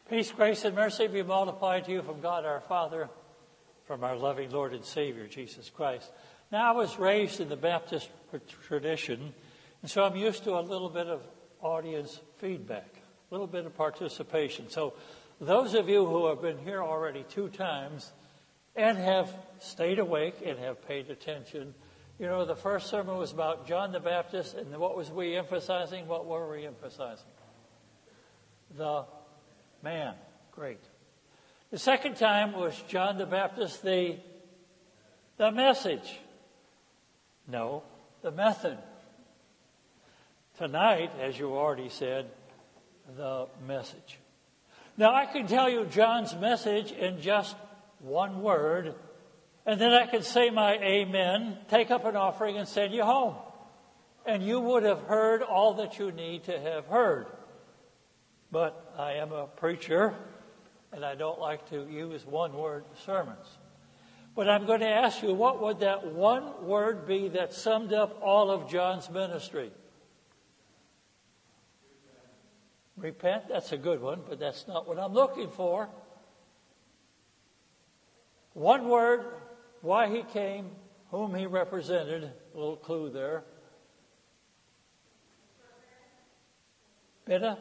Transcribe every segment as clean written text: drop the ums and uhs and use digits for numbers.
Peace, grace, and mercy be multiplied to you from God our Father, from our loving Lord and Savior, Jesus Christ. Now, I was raised in the Baptist tradition, and so I'm used to a little bit of audience feedback, a little bit of participation. So those of you who have been here already 2 times and have stayed awake and have paid attention, you know, the first sermon was about John the Baptist, and what was we emphasizing? What were we emphasizing? The man. Great. The second time was John the Baptist, the message. No, the method. Tonight, as you already said, the message. Now, I can tell you John's message in just one word, and then I can say my amen, take up an offering, and send you home. And you would have heard all that you need to have heard. But I am a preacher, and I don't like to use one-word sermons. But I'm going to ask you, what would that one word be that summed up all of John's ministry? Repent. That's a good one, but that's not what I'm looking for. One word, why he came, whom he represented. A little clue there. Bitte?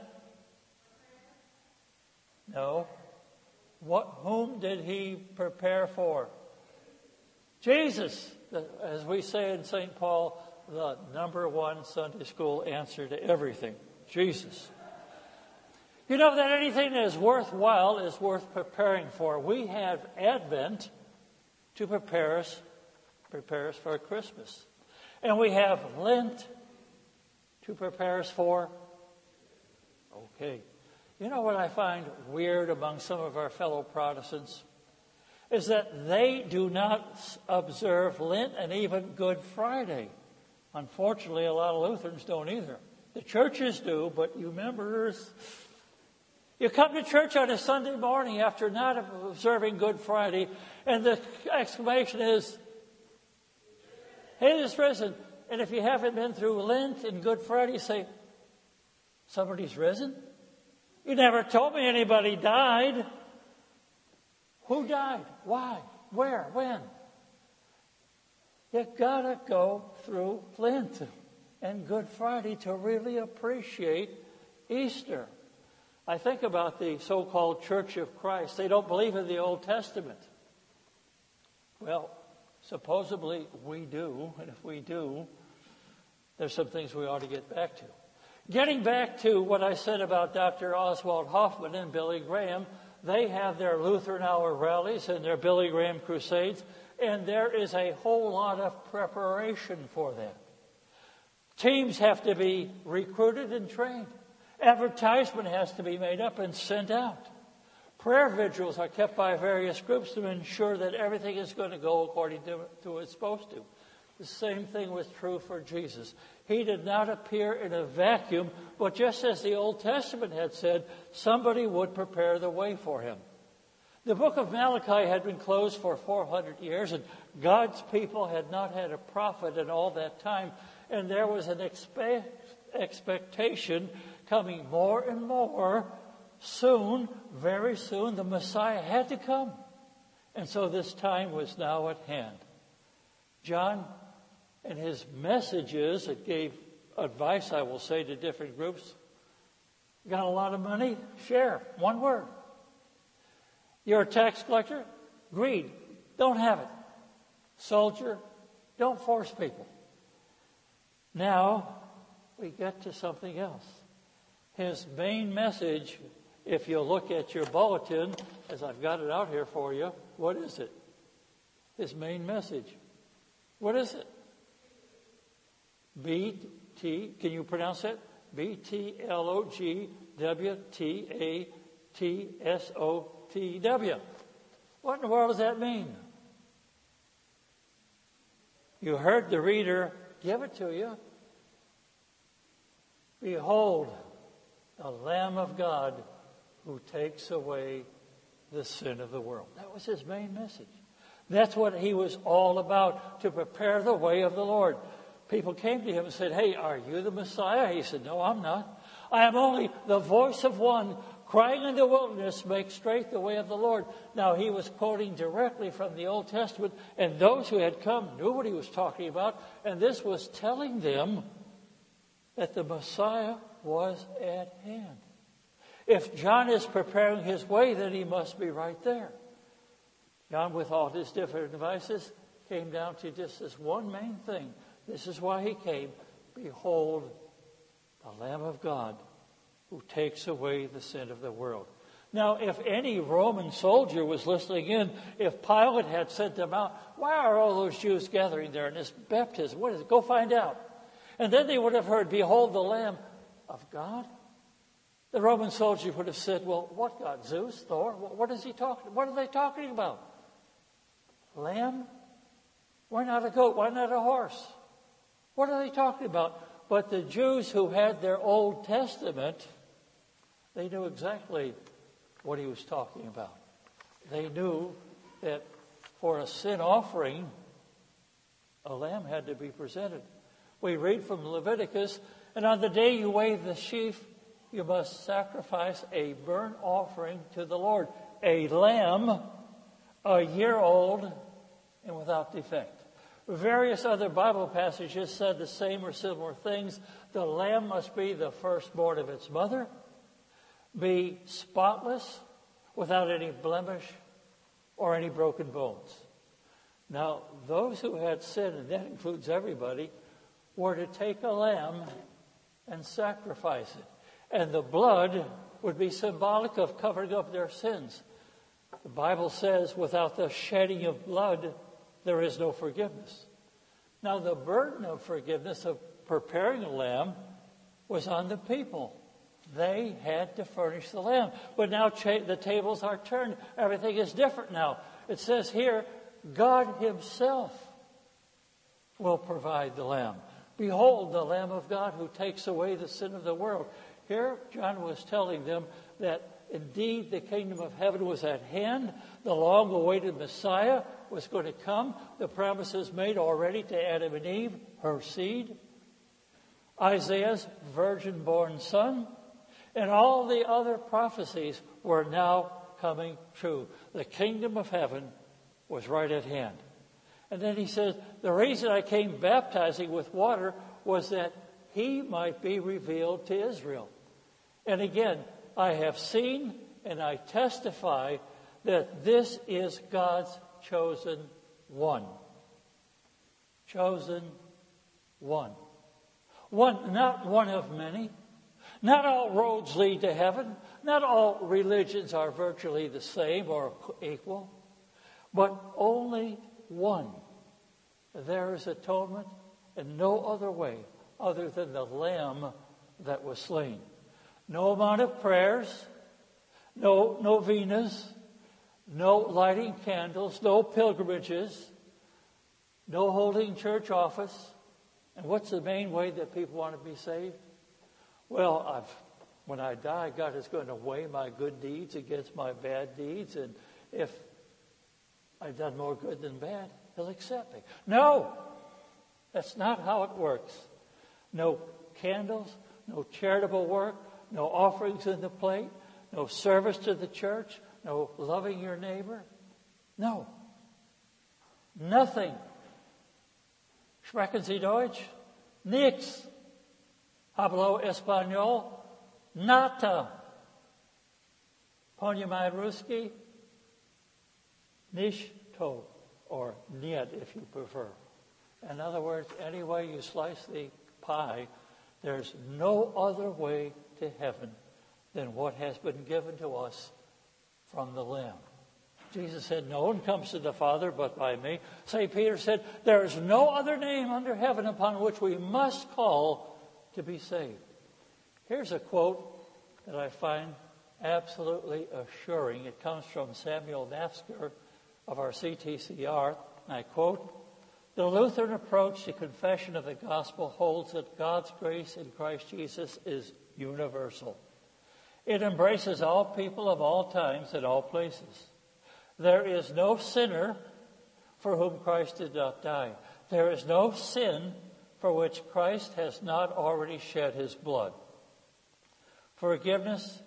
No. Whom did he prepare for? Jesus. As we say in St. Paul, the number one Sunday school answer to everything. Jesus. You know that anything that is worthwhile is worth preparing for. We have Advent to prepare us for Christmas. And we have Lent to prepare us for... Okay. You know what I find weird among some of our fellow Protestants? Is that they do not observe Lent and even Good Friday. Unfortunately, a lot of Lutherans don't either. The churches do, but you members... You come to church on a Sunday morning after not observing Good Friday, and the exclamation is, "He is risen." And if you haven't been through Lent and Good Friday, you say, "Somebody's risen? You never told me anybody died." Who died? Why? Where? When? You gotta go through Lent and Good Friday to really appreciate Easter. I think about the so-called Church of Christ. They don't believe in the Old Testament. Well, supposedly we do, and if we do, there's some things we ought to get back to. Getting back to what I said about Dr. Oswald Hoffman and Billy Graham, they have their Lutheran Hour rallies and their Billy Graham crusades, and there is a whole lot of preparation for that. Teams have to be recruited and trained. Advertisement has to be made up and sent out. Prayer vigils are kept by various groups to ensure that everything is going to go according to what it's supposed to. The same thing was true for Jesus. He did not appear in a vacuum, but just as the Old Testament had said, somebody would prepare the way for him. The book of Malachi had been closed for 400 years, and God's people had not had a prophet in all that time, and there was an expectation coming more and more. Soon, very soon, the Messiah had to come. And so this time was now at hand. John, in his messages, it gave advice, I will say, to different groups. Got a lot of money? Share. One word. You're a tax collector? Greed. Don't have it. Soldier? Don't force people. Now, we get to something else. His main message, if you look at your bulletin, as I've got it out here for you, what is it? His main message. What is it? B-T, can you pronounce it? B-T-L-O-G-W-T-A-T-S-O-T-W. What in the world does that mean? You heard the reader give it to you. Behold, the Lamb of God who takes away the sin of the world. That was his main message. That's what he was all about, to prepare the way of the Lord. People came to him and said, "Hey, are you the Messiah?" He said, "No, I'm not. I am only the voice of one crying in the wilderness, make straight the way of the Lord. Now, he was quoting directly from the Old Testament, and those who had come knew what he was talking about, and this was telling them that the Messiah was at hand. If John is preparing his way, then he must be right there. John, with all his different devices, came down to just this one main thing. This is why he came. Behold, the Lamb of God who takes away the sin of the world. Now, if any Roman soldier was listening in, if Pilate had sent them out, why are all those Jews gathering there in this baptism? What is it? Go find out. And then they would have heard, behold, the Lamb of God. The Roman soldier would have said, well, what God? Zeus? Thor? What is he talking? What are they talking about? Lamb? Why not a goat? Why not a horse? What are they talking about? But the Jews who had their Old Testament, they knew exactly what he was talking about. They knew that for a sin offering, a lamb had to be presented. We read from Leviticus, and on the day you wave the sheaf, you must sacrifice a burnt offering to the Lord. A lamb, a year old, and without defect. Various other Bible passages said the same or similar things. The lamb must be the firstborn of its mother, be spotless, without any blemish or any broken bones. Now, those who had sinned, and that includes everybody, were to take a lamb and sacrifice it. And the blood would be symbolic of covering up their sins. The Bible says, without the shedding of blood, there is no forgiveness. Now, the burden of forgiveness of preparing a lamb was on the people. They had to furnish the lamb. But now the tables are turned. Everything is different now. It says here, God himself will provide the lamb. Behold, the Lamb of God who takes away the sin of the world. Here, John was telling them that indeed the kingdom of heaven was at hand. The long-awaited Messiah was going to come. The promises made already to Adam and Eve, her seed. Isaiah's virgin-born son. And all the other prophecies were now coming true. The kingdom of heaven was right at hand. And then he says, the reason I came baptizing with water was that he might be revealed to Israel. And again, I have seen and I testify that this is God's chosen one. Chosen one. One, not one of many. Not all roads lead to heaven. Not all religions are virtually the same or equal. But only one. There is atonement in no other way other than the Lamb that was slain. No amount of prayers, no novenas, no lighting candles, no pilgrimages, no holding church office. And what's the main way that people want to be saved? Well, when I die, God is going to weigh my good deeds against my bad deeds. And if I've done more good than bad, he'll accept me. No, that's not how it works. No candles, no charitable work, no offerings in the plate, no service to the church, no loving your neighbor. No. Nothing. Sprechen Sie Deutsch? Nix. Hablo Español? Nada. Poнимаю русский? Nishto, or niet if you prefer. In other words, any way you slice the pie, there's no other way to heaven than what has been given to us from the Lamb. Jesus said, no one comes to the Father but by me. St. Peter said, there is no other name under heaven upon which we must call to be saved. Here's a quote that I find absolutely assuring. It comes from Samuel Nafsker of our CTCR, and I quote, the Lutheran approach to confession of the gospel holds that God's grace in Christ Jesus is universal. It embraces all people of all times and all places. There is no sinner for whom Christ did not die. There is no sin for which Christ has not already shed his blood. Forgiveness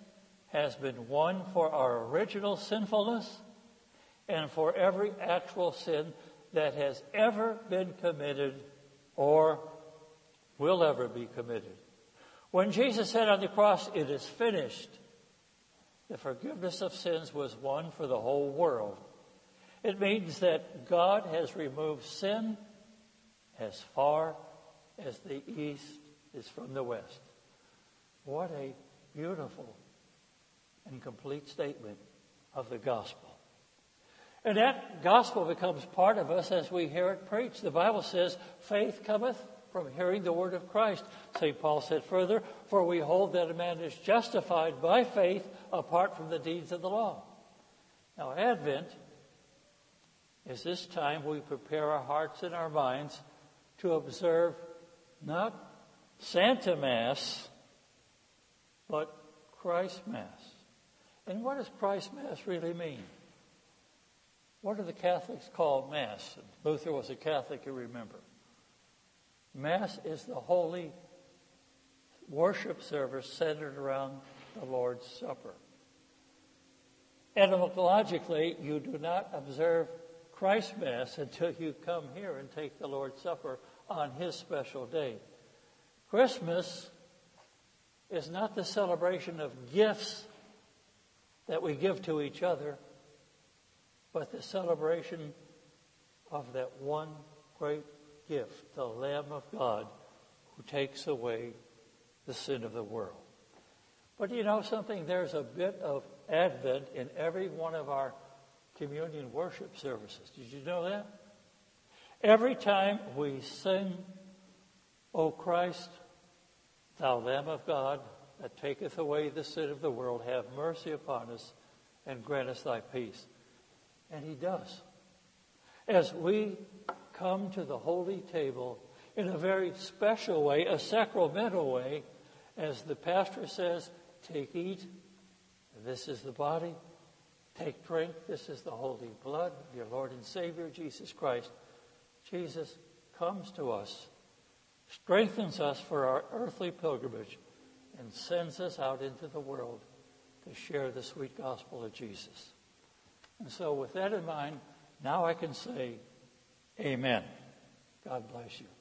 has been won for our original sinfulness and for every actual sin that has ever been committed or will ever be committed. When Jesus said on the cross, "It is finished," the forgiveness of sins was won for the whole world. It means that God has removed sin as far as the east is from the west. What a beautiful and complete statement of the gospel. And that gospel becomes part of us as we hear it preached. The Bible says, faith cometh from hearing the word of Christ. St. Paul said further, for we hold that a man is justified by faith apart from the deeds of the law. Now, Advent is this time we prepare our hearts and our minds to observe not Santa Mass, but Christ Mass. And what does Christ Mass really mean? What do the Catholics call Mass? Luther was a Catholic, you remember. Mass is the holy worship service centered around the Lord's Supper. Etymologically, you do not observe Christ Mass until you come here and take the Lord's Supper on His special day. Christmas is not the celebration of gifts that we give to each other, but the celebration of that one great gift, the Lamb of God, who takes away the sin of the world. But you know something? There's a bit of Advent in every one of our communion worship services. Did you know that? Every time we sing, O Christ, thou Lamb of God, that taketh away the sin of the world, have mercy upon us and grant us thy peace. And He does. As we come to the holy table in a very special way, a sacramental way, as the pastor says, take, eat, this is the body. Take, drink, this is the holy blood of your Lord and Savior, Jesus Christ. Jesus comes to us, strengthens us for our earthly pilgrimage, and sends us out into the world to share the sweet gospel of Jesus. And so with that in mind, now I can say, Amen. God bless you.